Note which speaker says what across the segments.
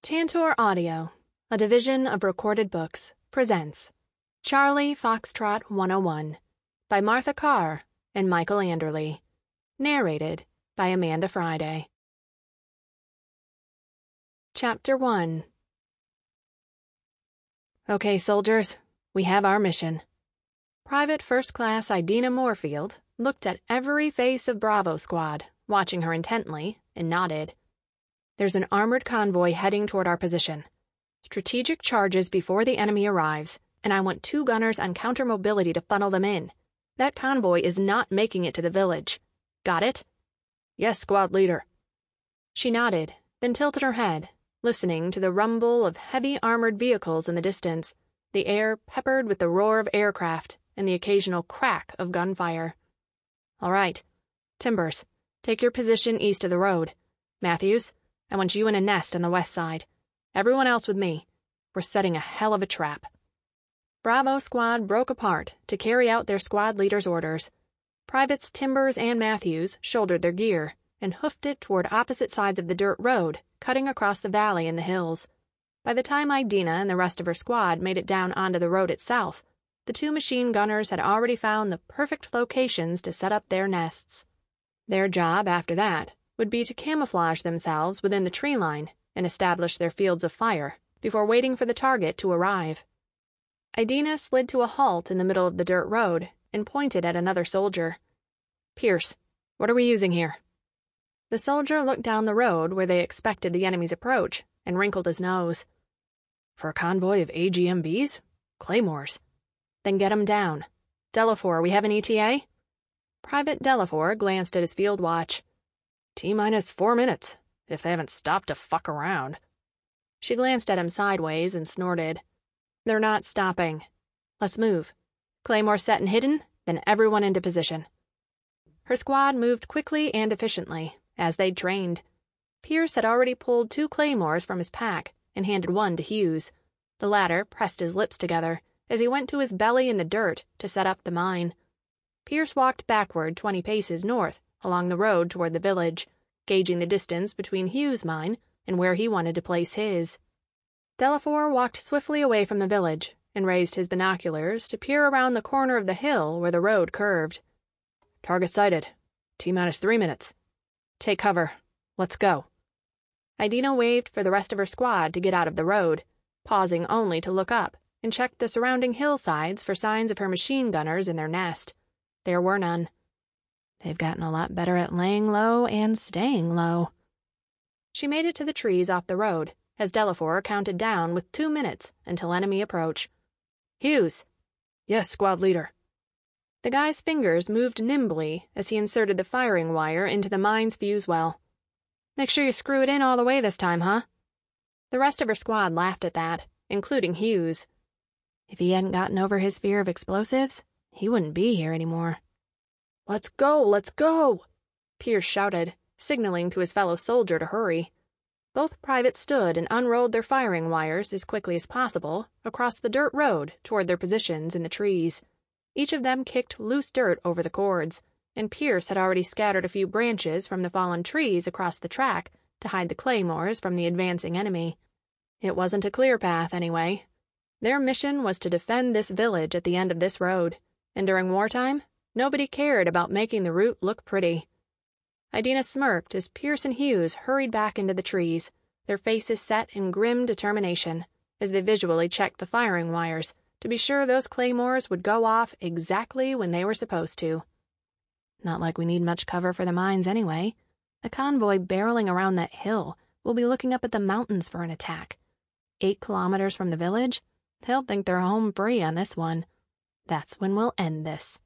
Speaker 1: Tantor Audio, a division of Recorded Books, presents Charlie Foxtrot 101 by Martha Carr and Michael Anderle. Narrated by Amanda Friday. Chapter 1. Okay, soldiers, we have our mission. Private First Class Idina Moorfield looked at every face of Bravo Squad, watching her intently, and nodded. There's an armored convoy heading toward our position. Strategic charges before the enemy arrives, and I want 2 gunners on counter-mobility to funnel them in. That convoy is not making it to the village. Got it?
Speaker 2: Yes, squad leader.
Speaker 1: She nodded, then tilted her head, listening to the rumble of heavy armored vehicles in the distance, the air peppered with the roar of aircraft and the occasional crack of gunfire. All right. Timbers, take your position east of the road. Matthews, I want you in a nest on the west side. Everyone else with me. We're setting a hell of a trap. Bravo Squad broke apart to carry out their squad leader's orders. Privates Timbers and Matthews shouldered their gear and hoofed it toward opposite sides of the dirt road, cutting across the valley and the hills. By the time Idina and the rest of her squad made it down onto the road itself, the 2 machine gunners had already found the perfect locations to set up their nests. Their job after that would be to camouflage themselves within the tree line and establish their fields of fire before waiting for the target to arrive. Idina slid to a halt in the middle of the dirt road and pointed at another soldier. Pierce, what are we using here? The soldier looked down the road where they expected the enemy's approach and wrinkled his nose.
Speaker 2: For a convoy of AGMBs? Claymores.
Speaker 1: Then get 'em down. Delafour, we have an ETA? Private Delafour glanced at his field watch.
Speaker 2: T-minus 4 minutes, if they haven't stopped to fuck around.
Speaker 1: She glanced at him sideways and snorted. They're not stopping. Let's move. Claymore set and hidden, then everyone into position. Her squad moved quickly and efficiently, as they'd trained. Pierce had already pulled 2 claymores from his pack and handed one to Hughes. The latter pressed his lips together as he went to his belly in the dirt to set up the mine. Pierce walked backward 20 paces north along the road toward the village, gauging the distance between Hughes' mine and where he wanted to place his. Delafour walked swiftly away from the village and raised his binoculars to peer around the corner of the hill where the road curved.
Speaker 2: Target sighted. T-minus 3 minutes.
Speaker 1: Take cover. Let's go. Idina waved for the rest of her squad to get out of the road, pausing only to look up and check the surrounding hillsides for signs of her machine gunners in their nest. There were none. They've gotten a lot better at laying low and staying low. She made it to the trees off the road as Delafour counted down with 2 minutes until enemy approach. Hughes.
Speaker 2: Yes, squad leader.
Speaker 1: The guy's fingers moved nimbly as he inserted the firing wire into the mine's fuse well. Make sure you screw it in all the way this time, huh? The rest of her squad laughed at that, including Hughes. If he hadn't gotten over his fear of explosives, he wouldn't be here anymore.
Speaker 2: Let's go, let's go!
Speaker 1: Pierce shouted, signaling to his fellow soldier to hurry. Both privates stood and unrolled their firing wires as quickly as possible across the dirt road toward their positions in the trees. Each of them kicked loose dirt over the cords, and Pierce had already scattered a few branches from the fallen trees across the track to hide the claymores from the advancing enemy. It wasn't a clear path, anyway. Their mission was to defend this village at the end of this road, and during wartime, nobody cared about making the route look pretty. Idina smirked as Pierce and Hughes hurried back into the trees, their faces set in grim determination, as they visually checked the firing wires to be sure those claymores would go off exactly when they were supposed to. Not like we need much cover for the mines anyway. A convoy barreling around that hill will be looking up at the mountains for an attack. 8 kilometers from the village, they'll think they're home free on this one. That's when we'll end this.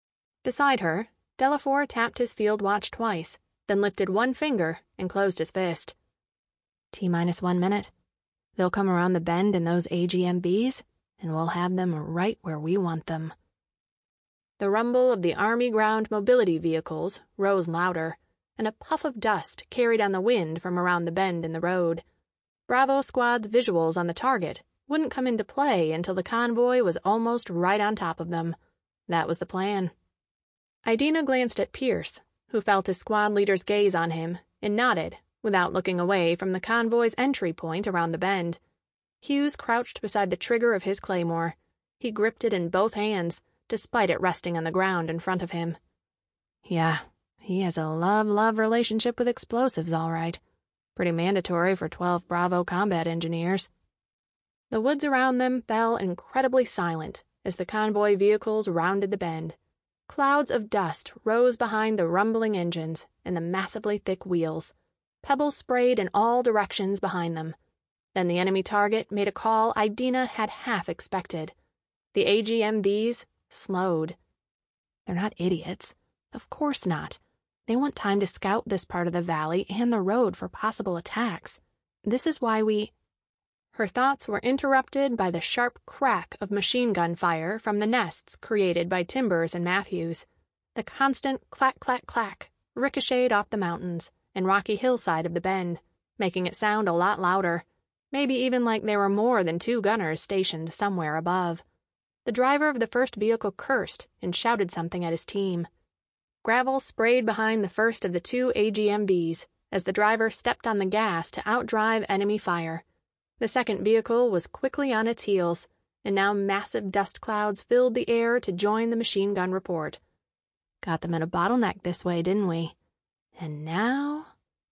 Speaker 1: Beside her, Delafour tapped his field watch twice, then lifted one finger and closed his fist. T-minus 1 minute. They'll come around the bend in those AGMBs, and we'll have them right where we want them. The rumble of the Army ground mobility vehicles rose louder, and a puff of dust carried on the wind from around the bend in the road. Bravo Squad's visuals on the target wouldn't come into play until the convoy was almost right on top of them. That was the plan. Idina glanced at Pierce, who felt his squad leader's gaze on him, and nodded, without looking away from the convoy's entry point around the bend. Hughes crouched beside the trigger of his claymore. He gripped it in both hands, despite it resting on the ground in front of him. Yeah, he has a love-love relationship with explosives, all right. Pretty mandatory for 12 Bravo combat engineers. The woods around them fell incredibly silent as the convoy vehicles rounded the bend. Clouds of dust rose behind the rumbling engines and the massively thick wheels. Pebbles sprayed in all directions behind them. Then the enemy target made a call Idina had half expected. The AGMVs slowed. They're not idiots. Of course not. They want time to scout this part of the valley and the road for possible attacks. This is why we... Her thoughts were interrupted by the sharp crack of machine gun fire from the nests created by Timbers and Matthews. The constant clack-clack-clack ricocheted off the mountains and rocky hillside of the bend, making it sound a lot louder, maybe even like there were more than 2 gunners stationed somewhere above. The driver of the first vehicle cursed and shouted something at his team. Gravel sprayed behind the first of the 2 AGMVs as the driver stepped on the gas to outdrive enemy fire. The second vehicle was quickly on its heels, and now massive dust clouds filled the air to join the machine gun report. Got them in a bottleneck this way, didn't we? And now...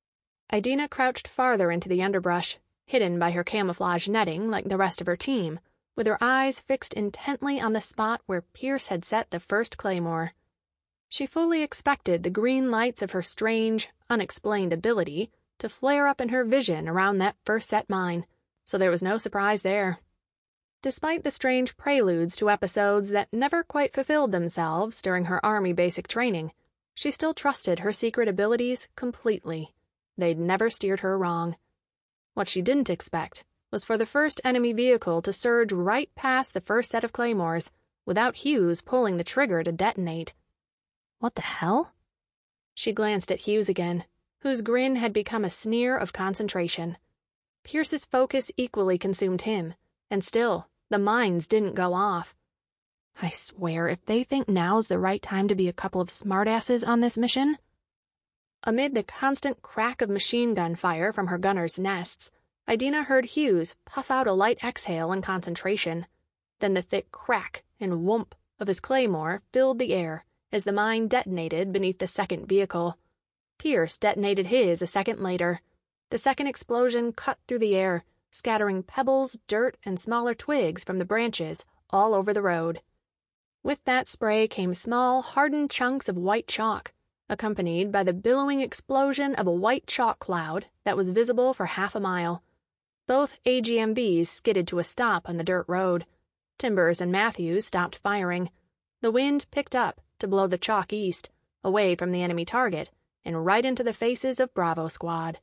Speaker 1: Idina crouched farther into the underbrush, hidden by her camouflage netting like the rest of her team, with her eyes fixed intently on the spot where Pierce had set the first claymore. She fully expected the green lights of her strange, unexplained ability to flare up in her vision around that first set mine, so there was no surprise there. Despite the strange preludes to episodes that never quite fulfilled themselves during her Army basic training, she still trusted her secret abilities completely. They'd never steered her wrong. What she didn't expect was for the first enemy vehicle to surge right past the first set of claymores without Hughes pulling the trigger to detonate. What the hell? She glanced at Hughes again, whose grin had become a sneer of concentration. Pierce's focus equally consumed him, and still, the mines didn't go off. I swear, if they think now's the right time to be a couple of smartasses on this mission... Amid the constant crack of machine gun fire from her gunners' nests, Idina heard Hughes puff out a light exhale in concentration. Then the thick crack and whoomp of his claymore filled the air as the mine detonated beneath the second vehicle. Pierce detonated his a second later. The second explosion cut through the air, scattering pebbles, dirt, and smaller twigs from the branches all over the road. With that spray came small, hardened chunks of white chalk, accompanied by the billowing explosion of a white chalk cloud that was visible for half a mile. Both AGMVs skidded to a stop on the dirt road. Timbers and Matthews stopped firing. The wind picked up to blow the chalk east, away from the enemy target, and right into the faces of Bravo Squad.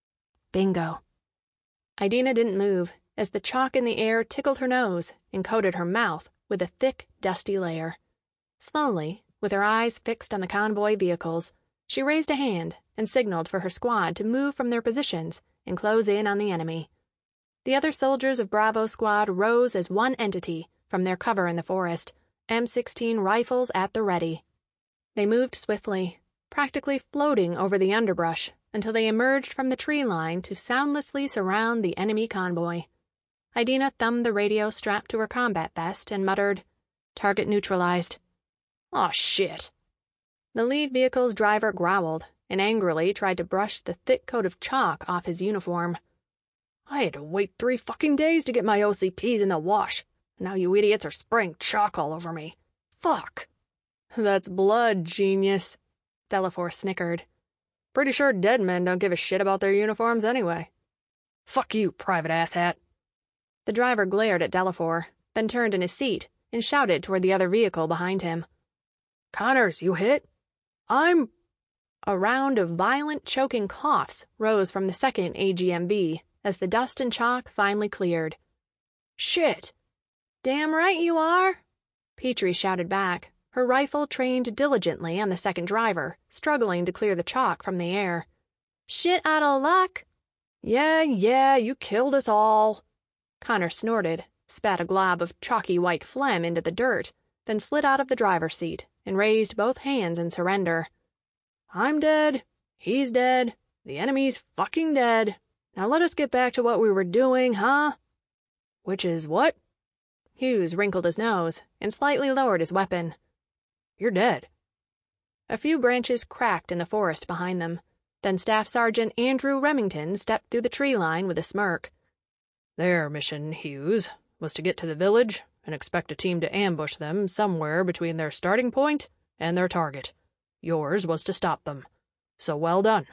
Speaker 1: Bingo. Idina didn't move as the chalk in the air tickled her nose and coated her mouth with a thick, dusty layer. Slowly, with her eyes fixed on the convoy vehicles, she raised a hand and signaled for her squad to move from their positions and close in on the enemy. The other soldiers of Bravo Squad rose as one entity from their cover in the forest, M16 rifles at the ready. They moved swiftly, practically floating over the underbrush until they emerged from the tree line to soundlessly surround the enemy convoy. Idina thumbed the radio strapped to her combat vest and muttered, "Target neutralized." "Aw, shit." The lead vehicle's driver growled and angrily tried to brush the thick coat of chalk off his uniform. "I had to wait 3 fucking days to get my OCPs in the wash. Now you idiots are spraying chalk all over me. Fuck." "That's blood, genius," Delafor snickered. "Pretty sure dead men don't give a shit about their uniforms anyway." "Fuck you, private asshat." The driver glared at Delafor, then turned in his seat and shouted toward the other vehicle behind him. "Connors, you hit? I'm—" A round of violent, choking coughs rose from the second AGMV as the dust and chalk finally cleared. "Shit." "Damn right you are," Petrie shouted back, her rifle trained diligently on the second driver, struggling to clear the chalk from the air. "Shit out of luck." Yeah, you killed us all." Connor snorted, spat a glob of chalky white phlegm into the dirt, then slid out of the driver's seat and raised both hands in surrender. "I'm dead. He's dead.
Speaker 2: The enemy's fucking dead. Now let us get back to what we were doing, huh? Which is what?
Speaker 1: Hughes wrinkled his nose and slightly lowered his weapon.
Speaker 2: You're dead.
Speaker 1: A few branches cracked in the forest behind them. Then Staff Sergeant Andrew Remington stepped through the tree line with a smirk.
Speaker 2: Their mission, Hughes, was to get to the village and expect a team to ambush them somewhere between their starting point and their target. Yours was to stop them. So well done.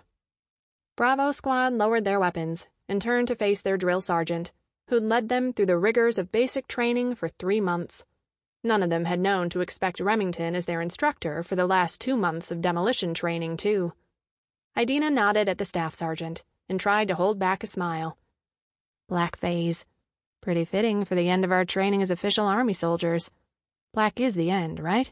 Speaker 1: Bravo Squad lowered their weapons and turned to face their drill sergeant, who'd led them through the rigors of basic training for 3 months. None of them had known to expect Remington as their instructor for the last 2 months of demolition training, too. Idina nodded at the staff sergeant and tried to hold back a smile. Black phase. Pretty fitting for the end of our training as official army soldiers. Black is the end, right?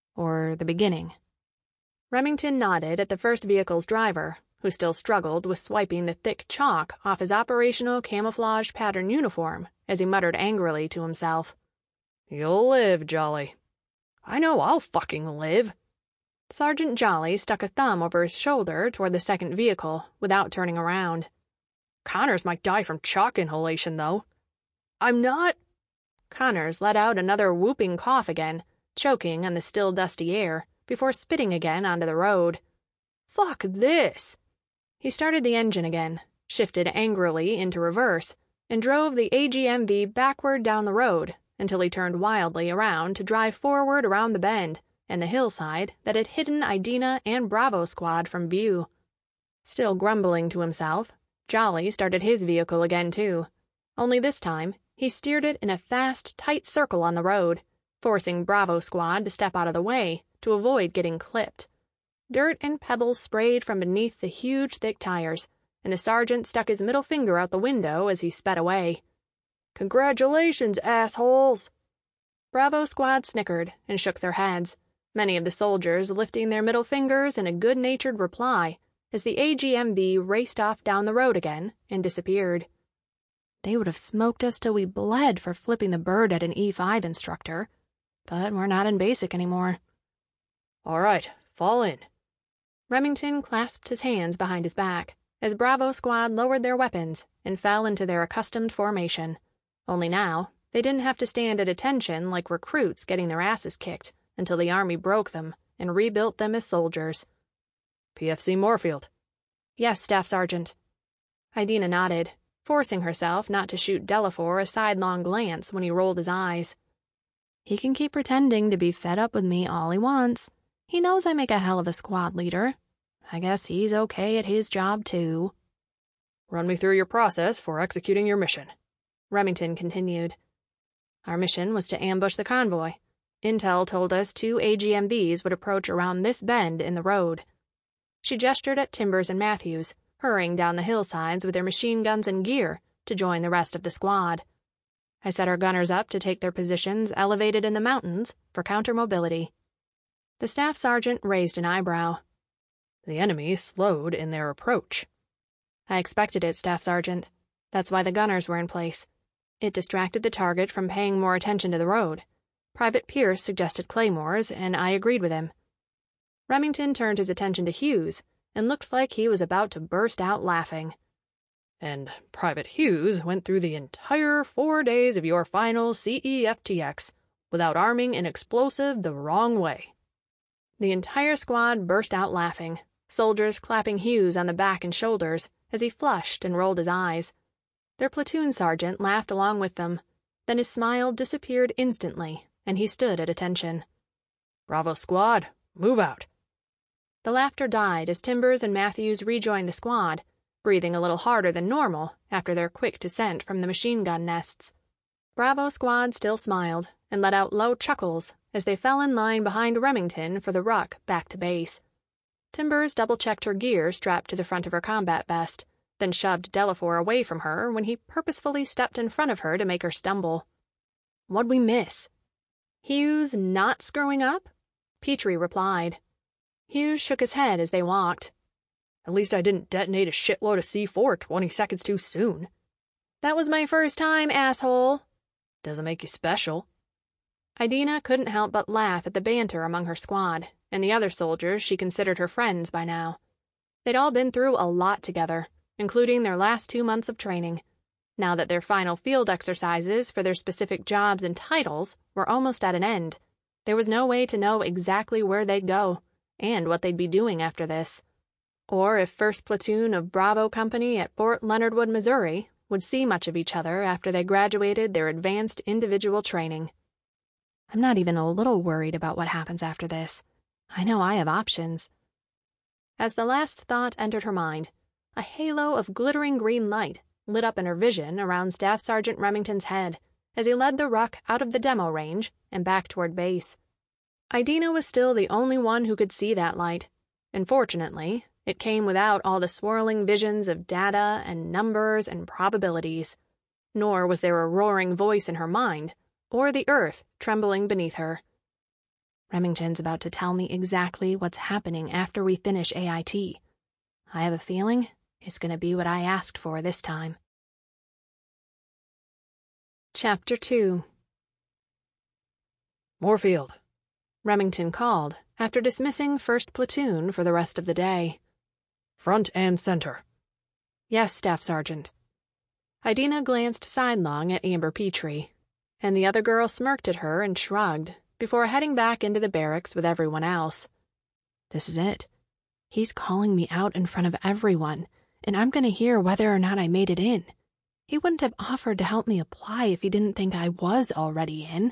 Speaker 1: Or the beginning? Remington nodded at the first vehicle's driver, who still struggled with swiping the thick chalk off his operational camouflage pattern uniform as he muttered angrily to himself.
Speaker 2: You'll live, Jolly. I know I'll fucking live.
Speaker 1: Sergeant Jolly stuck a thumb over his shoulder toward the second vehicle without turning around.
Speaker 2: Connors might die from chalk inhalation, though. I'm not...
Speaker 1: Connors let out another whooping cough again, choking on the still dusty air, before spitting again onto the road.
Speaker 2: Fuck this!
Speaker 1: He started the engine again, shifted angrily into reverse, and drove the AGMV backward down the road until he turned wildly around to drive forward around the bend and the hillside that had hidden Idina and Bravo Squad from view. Still grumbling to himself, Jolly started his vehicle again, too. Only this time, he steered it in a fast, tight circle on the road, forcing Bravo Squad to step out of the way to avoid getting clipped. Dirt and pebbles sprayed from beneath the huge, thick tires, and the sergeant stuck his middle finger out the window as he sped away.
Speaker 2: Congratulations, assholes!
Speaker 1: Bravo Squad snickered and shook their heads, many of the soldiers lifting their middle fingers in a good-natured reply as the AGMV raced off down the road again and disappeared. They would have smoked us till we bled for flipping the bird at an E5 instructor, but we're not in basic anymore.
Speaker 2: All right, fall in.
Speaker 1: Remington clasped his hands behind his back as Bravo Squad lowered their weapons and fell into their accustomed formation. Only now, they didn't have to stand at attention like recruits getting their asses kicked until the Army broke them and rebuilt them as soldiers.
Speaker 2: PFC Moorfield.
Speaker 1: Yes, Staff Sergeant. Idina nodded, forcing herself not to shoot Delafour a sidelong glance when he rolled his eyes. He can keep pretending to be fed up with me all he wants. He knows I make a hell of a squad leader. I guess he's okay at his job, too.
Speaker 2: Run me through your process for executing your mission.
Speaker 1: Remington continued. Our mission was to ambush the convoy. Intel told us 2 AGMVs would approach around this bend in the road. She gestured at Timbers and Matthews, hurrying down the hillsides with their machine guns and gear to join the rest of the squad. I set our gunners up to take their positions elevated in the mountains for counter-mobility. The staff sergeant raised an eyebrow.
Speaker 2: The enemy slowed in their approach.
Speaker 1: I expected it, Staff Sergeant. That's why the gunners were in place. It distracted the target from paying more attention to the road. Private Pierce suggested claymores, and I agreed with him. Remington turned his attention to Hughes and looked like he was about to burst out laughing.
Speaker 2: And Private Hughes went through the entire 4 days of your final CEFTX without arming an explosive the wrong way.
Speaker 1: The entire squad burst out laughing, soldiers clapping Hughes on the back and shoulders as he flushed and rolled his eyes. Their platoon sergeant laughed along with them. Then his smile disappeared instantly, and he stood at attention.
Speaker 2: Bravo Squad, move out.
Speaker 1: The laughter died as Timbers and Matthews rejoined the squad, breathing a little harder than normal after their quick descent from the machine gun nests. Bravo Squad still smiled and let out low chuckles as they fell in line behind Remington for the ruck back to base. Timbers double-checked her gear strapped to the front of her combat vest, then shoved Delafour away from her when he purposefully stepped in front of her to make her stumble. What'd we miss? Hughes not screwing up? Petrie replied. Hughes shook his head as they walked.
Speaker 2: At least I didn't detonate a shitload of C4 20 seconds too soon.
Speaker 1: That was my first time, asshole.
Speaker 2: Doesn't make you special.
Speaker 1: Idina couldn't help but laugh at the banter among her squad and the other soldiers she considered her friends by now. They'd all been through a lot together, including their last 2 months of training. Now that their final field exercises for their specific jobs and titles were almost at an end, there was no way to know exactly where they'd go and what they'd be doing after this, or if 1st Platoon of Bravo Company at Fort Leonard Wood, Missouri, would see much of each other after they graduated their advanced individual training. I'm not even a little worried about what happens after this. I know I have options. As the last thought entered her mind, a halo of glittering green light lit up in her vision around Staff Sergeant Remington's head as he led the ruck out of the demo range and back toward base. Idina was still the only one who could see that light, and fortunately, it came without all the swirling visions of data and numbers and probabilities, nor was there a roaring voice in her mind, or the earth trembling beneath her. Remington's about to tell me exactly what's happening after we finish AIT. I have a feeling it's going to be what I asked for this time. Chapter 2.
Speaker 2: Moorfield,
Speaker 1: Remington called after dismissing 1st Platoon for the rest of the day.
Speaker 2: Front and center.
Speaker 1: Yes, Staff Sergeant. Idina glanced sidelong at Amber Petrie, and the other girl smirked at her and shrugged before heading back into the barracks with everyone else. This is it. He's calling me out in front of everyone, and I'm going to hear whether or not I made it in. He wouldn't have offered to help me apply if he didn't think I was already in.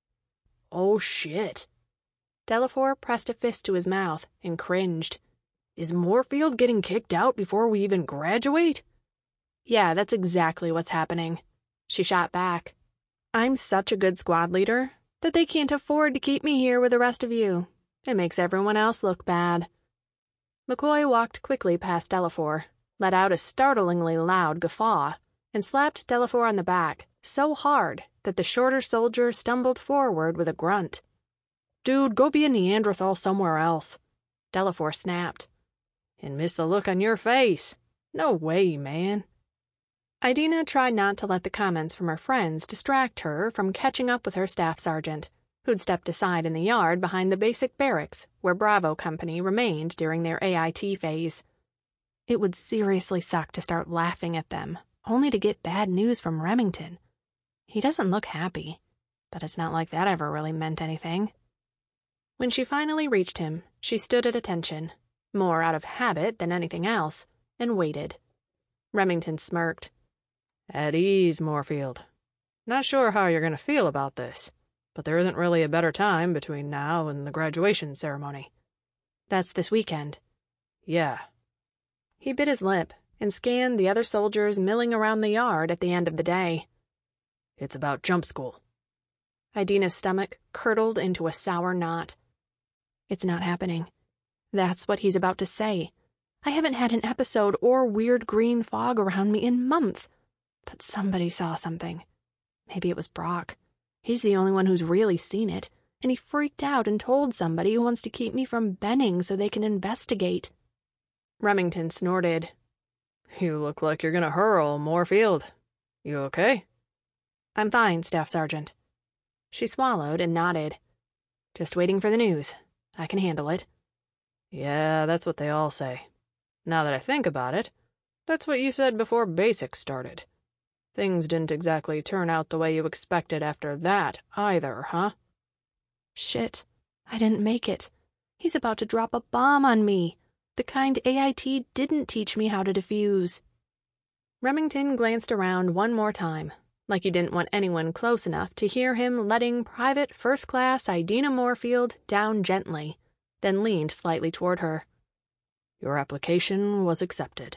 Speaker 2: Oh, shit.
Speaker 1: Delafour pressed a fist to his mouth and cringed.
Speaker 2: Is Moorfield getting kicked out before we even graduate?
Speaker 1: Yeah, that's exactly what's happening. She shot back. I'm such a good squad leader that they can't afford to keep me here with the rest of you. It makes everyone else look bad. McCoy walked quickly past Delafour, let out a startlingly loud guffaw, and slapped Delafour on the back so hard that the shorter soldier stumbled forward with a grunt.
Speaker 2: Dude, go be a Neanderthal somewhere else,
Speaker 1: Delafour snapped.
Speaker 2: And miss the look on your face. No way, man.
Speaker 1: Idina tried not to let the comments from her friends distract her from catching up with her staff sergeant, who'd stepped aside in the yard behind the basic barracks where Bravo Company remained during their AIT phase. It would seriously suck to start laughing at them, only to get bad news from Remington. He doesn't look happy, but it's not like that ever really meant anything. When she finally reached him, she stood at attention, more out of habit than anything else, and waited. Remington smirked.
Speaker 2: At ease, Moorfield. Not sure how you're going to feel about this, but there isn't really a better time between now and the graduation ceremony.
Speaker 1: That's this weekend.
Speaker 2: Yeah.
Speaker 1: He bit his lip and scanned the other soldiers milling around the yard at the end of the day.
Speaker 2: It's about jump school.
Speaker 1: Idina's stomach curdled into a sour knot. It's not happening. That's what he's about to say. I haven't had an episode or weird green fog around me in months. But somebody saw something. Maybe it was Brock. He's the only one who's really seen it, and he freaked out and told somebody who wants to keep me from Benning so they can investigate. Remington snorted.
Speaker 2: You look like you're gonna hurl, Moorfield. You okay?
Speaker 1: I'm fine, Staff Sergeant. She swallowed and nodded. Just waiting for the news. I can handle it.
Speaker 2: Yeah, that's what they all say. Now that I think about it, that's what you said before basics started. Things didn't exactly turn out the way you expected after that, either, huh?
Speaker 1: Shit. I didn't make it. He's about to drop a bomb on me. The kind AIT didn't teach me how to defuse. Remington glanced around one more time, like he didn't want anyone close enough to hear him letting Private First Class Idina Moorfield down gently, then leaned slightly toward her.
Speaker 2: Your application was accepted.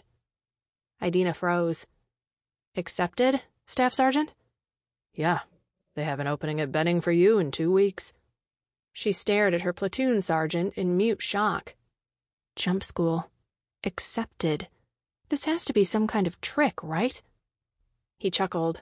Speaker 1: Idina froze. Accepted, Staff Sergeant?
Speaker 2: Yeah. They have an opening at Benning for you in 2 weeks.
Speaker 1: She stared at her platoon sergeant in mute shock. Jump school. Accepted. This has to be some kind of trick, right? He chuckled.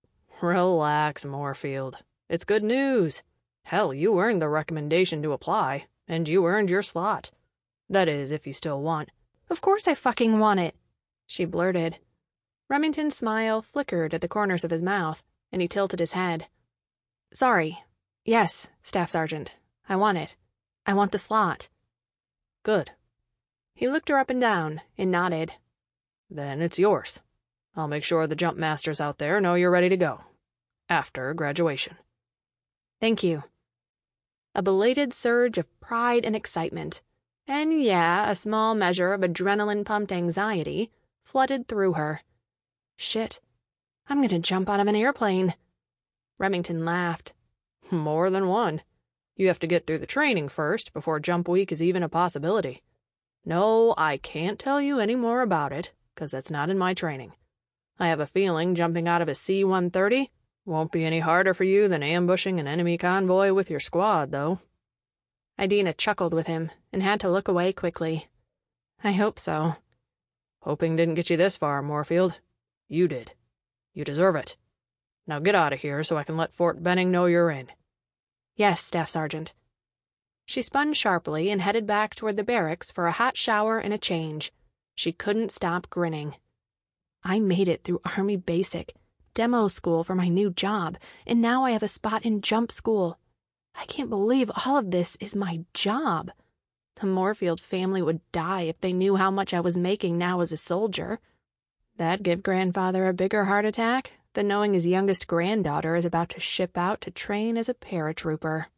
Speaker 2: Relax, Moorfield. It's good news. Hell, you earned the recommendation to apply, and you earned your slot. That is, if you still want.
Speaker 1: Of course I fucking want it, she blurted. Remington's smile flickered at the corners of his mouth, and he tilted his head. Sorry. Yes, Staff Sergeant. I want it. I want the slot.
Speaker 2: Good.
Speaker 1: He looked her up and down and nodded.
Speaker 2: Then it's yours. I'll make sure the jump masters out there know you're ready to go. After graduation.
Speaker 1: Thank you. A belated surge of pride and excitement, and yeah, a small measure of adrenaline-pumped anxiety, flooded through her. Shit. I'm gonna jump out of an airplane. Remington laughed.
Speaker 2: More than one. You have to get through the training first before jump week is even a possibility. No, I can't tell you any more about it, because that's not in my training. I have a feeling jumping out of a C-130 won't be any harder for you than ambushing an enemy convoy with your squad, though.
Speaker 1: Idina chuckled with him and had to look away quickly. I hope so.
Speaker 2: Hoping didn't get you this far, Moorfield. You did. You deserve it. Now get out of here so I can let Fort Benning know you're in.
Speaker 1: Yes, Staff Sergeant. She spun sharply and headed back toward the barracks for a hot shower and a change. She couldn't stop grinning. I made it through Army Basic, demo school for my new job, and now I have a spot in jump school. I can't believe all of this is my job. The Moorfield family would die if they knew how much I was making now as a soldier. That'd give Grandfather a bigger heart attack than knowing his youngest granddaughter is about to ship out to train as a paratrooper.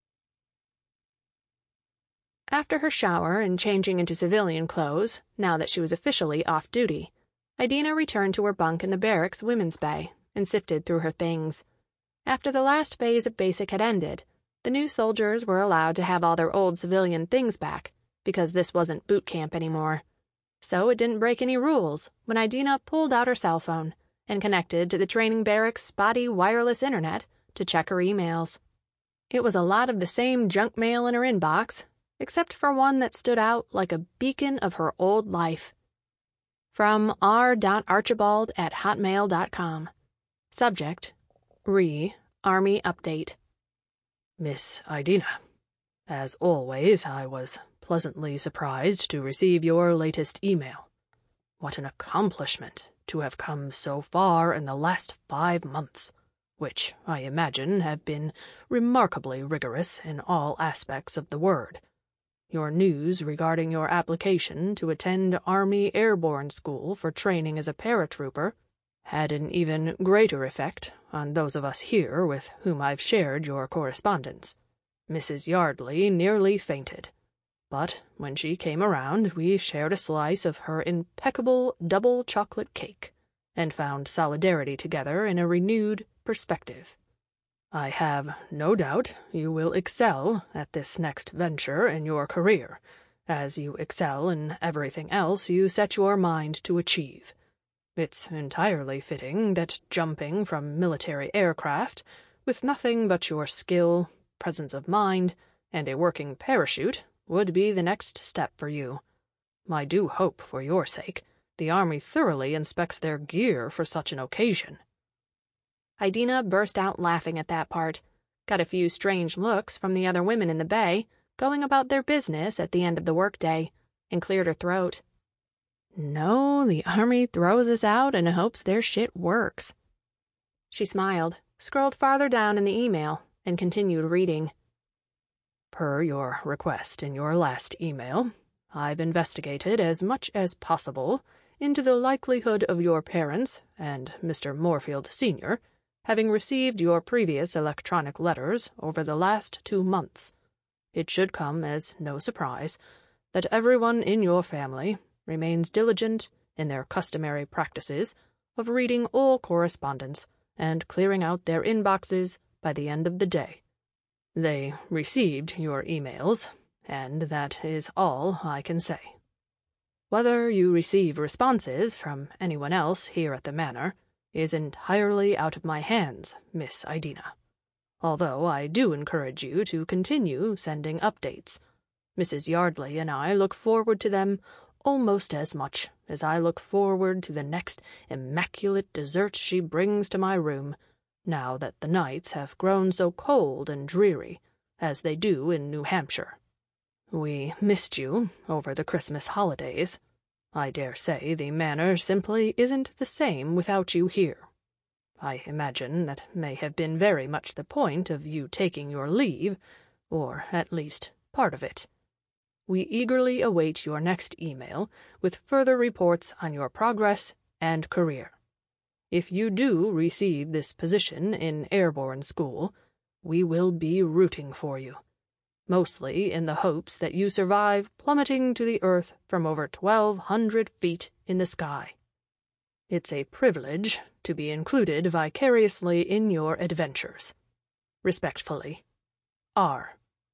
Speaker 1: After her shower and changing into civilian clothes, now that she was officially off duty, Idina returned to her bunk in the barracks' women's bay and sifted through her things. After the last phase of basic had ended, the new soldiers were allowed to have all their old civilian things back, because this wasn't boot camp anymore. So it didn't break any rules when Idina pulled out her cell phone and connected to the training barracks' spotty wireless internet to check her emails. It was a lot of the same junk mail in her inbox, except for one that stood out like a beacon of her old life. From r.archibald@hotmail.com. Subject: Army Update.
Speaker 2: Miss Idina, as always, I was pleasantly surprised to receive your latest email. What an accomplishment to have come so far in the last 5 months, which I imagine have been remarkably rigorous in all aspects of the word. Your news regarding your application to attend Army Airborne School for training as a paratrooper had an even greater effect on those of us here with whom I've shared your correspondence. Mrs. Yardley nearly fainted, but when she came around we shared a slice of her impeccable double chocolate cake and found solidarity together in a renewed perspective. I have no doubt you will excel at this next venture in your career, as you excel in everything else you set your mind to achieve. It's entirely fitting that jumping from military aircraft, with nothing but your skill, presence of mind, and a working parachute, would be the next step for you. I do hope, for your sake, the Army thoroughly inspects their gear for such an occasion.
Speaker 1: Idina burst out laughing at that part, got a few strange looks from the other women in the bay, going about their business at the end of the workday, and cleared her throat. No, the Army throws us out and hopes their shit works. She smiled, scrolled farther down in the email, and continued reading.
Speaker 2: Per your request in your last email, I've investigated as much as possible into the likelihood of your parents and Mr. Moorfield Sr. having received your previous electronic letters over the last 2 months. It should come as no surprise that everyone in your family remains diligent in their customary practices of reading all correspondence and clearing out their inboxes by the end of the day. They received your emails, and that is all I can say. Whether you receive responses from anyone else here at the Manor is entirely out of my hands, Miss Idina, although I do encourage you to continue sending updates. Mrs. Yardley and I look forward to them almost as much as I look forward to the next immaculate dessert she brings to my room, now that the nights have grown so cold and dreary, as they do in New Hampshire. We missed you over the Christmas holidays. I dare say the Manor simply isn't the same without you here. I imagine that may have been very much the point of you taking your leave, or at least part of it. We eagerly await your next email with further reports on your progress and career. If you do receive this position in airborne school, we will be rooting for you, mostly in the hopes that you survive plummeting to the earth from over 1,200 feet in the sky. It's a privilege to be included vicariously in your adventures. Respectfully, R.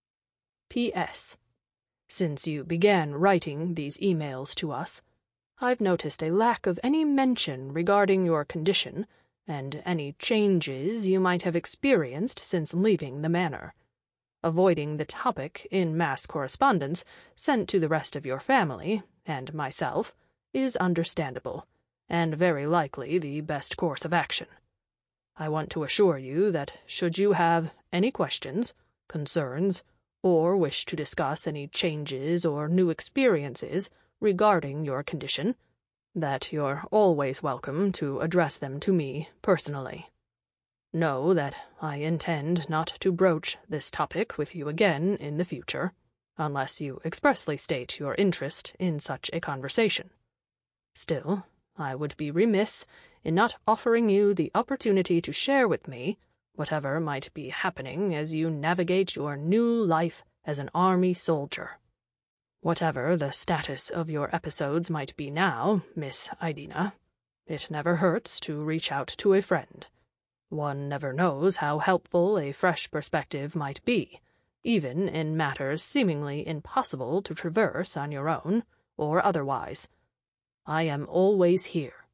Speaker 2: P.S. Since you began writing these emails to us, I've noticed a lack of any mention regarding your condition and any changes you might have experienced since leaving the manor. Avoiding the topic in mass correspondence sent to the rest of your family and myself is understandable, and very likely the best course of action. I want to assure you that should you have any questions, concerns, or wish to discuss any changes or new experiences regarding your condition, that you're always welcome to address them to me personally. Know that I intend not to broach this topic with you again in the future, unless you expressly state your interest in such a conversation. Still, I would be remiss in not offering you the opportunity to share with me whatever might be happening as you navigate your new life as an army soldier. Whatever the status of your episodes might be now, Miss Idina, it never hurts to reach out to a friend. One never knows how helpful a fresh perspective might be, even in matters seemingly impossible to traverse on your own, or otherwise. I am always here.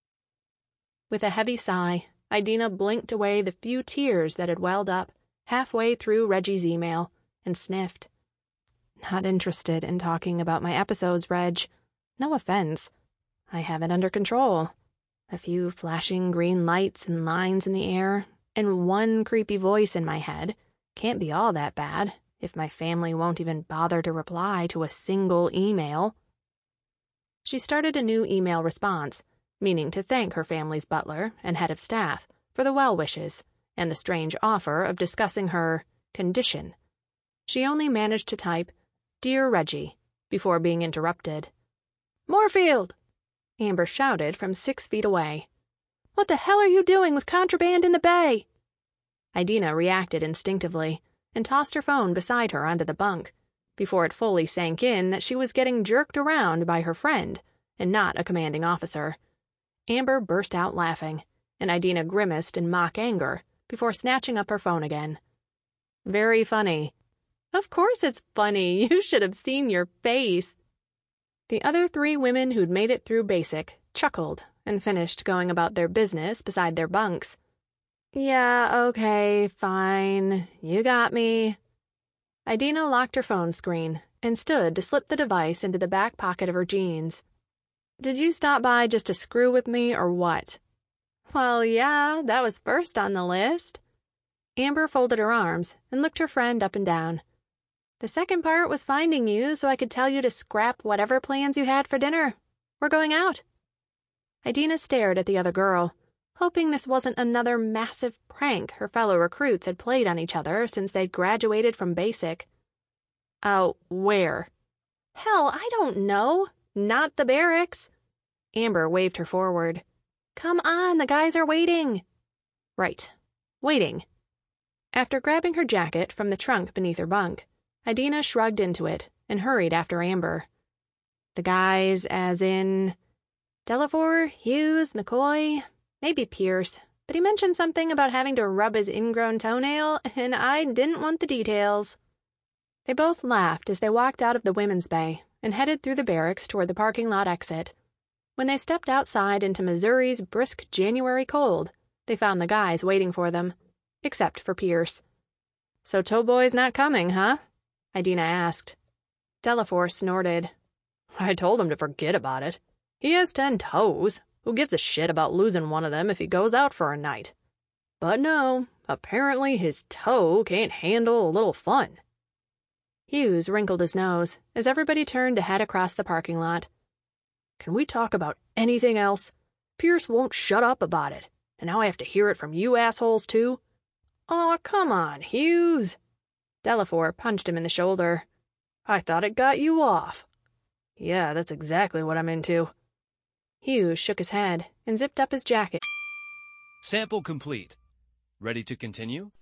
Speaker 1: With a heavy sigh, Idina blinked away the few tears that had welled up halfway through Reggie's email and sniffed. Not interested in talking about my episodes, Reg. No offense. I have it under control. A few flashing green lights and lines in the air, and one creepy voice in my head can't be all that bad if my family won't even bother to reply to a single email. She started a new email response, meaning to thank her family's butler and head of staff for the well wishes and the strange offer of discussing her condition. She only managed to type, "Dear Reggie," before being interrupted. "Moorfield!" Amber shouted from 6 feet away. "What the hell are you doing with contraband in the bay?" Idina reacted instinctively and tossed her phone beside her onto the bunk, before it fully sank in that she was getting jerked around by her friend and not a commanding officer. Amber burst out laughing, and Idina grimaced in mock anger before snatching up her phone again. "Very funny." "Of course it's funny. You should have seen your face." The other 3 women who'd made it through basic chuckled and finished going about their business beside their bunks. "Yeah, okay, fine. You got me." Idina locked her phone screen and stood to slip the device into the back pocket of her jeans. "Did you stop by just to screw with me or what?" "Well, yeah, that was first on the list." Amber folded her arms and looked her friend up and down. "The second part was finding you so I could tell you to scrap whatever plans you had for dinner. We're going out." Idina stared at the other girl, hoping this wasn't another massive prank her fellow recruits had played on each other since they'd graduated from basic. "Out where?" "Hell, I don't know. Not the barracks." Amber waved her forward. "Come on, the guys are waiting." "Right. Waiting." After grabbing her jacket from the trunk beneath her bunk, Idina shrugged into it and hurried after Amber. "The guys as in Delafor, Hughes, McCoy, maybe Pierce, but he mentioned something about having to rub his ingrown toenail, and I didn't want the details." They both laughed as they walked out of the women's bay and headed through the barracks toward the parking lot exit. When they stepped outside into Missouri's brisk January cold, they found the guys waiting for them, except for Pierce. "So Towboy's not coming, huh?" Idina asked. Delafor snorted. "I told him to forget about it. He has 10 toes. Who gives a shit about losing one of them if he goes out for a night? But no, apparently his toe can't handle a little fun." Hughes wrinkled his nose as everybody turned to head across the parking lot. "Can we talk about anything else? Pierce won't shut up about it, and now I have to hear it from you assholes too." "Aw, come on, Hughes." Delafor punched him in the shoulder.
Speaker 2: I thought it got you off. Yeah, that's exactly what I'm into.
Speaker 1: Hughes shook his head and zipped up his jacket.
Speaker 3: Sample complete. Ready to continue?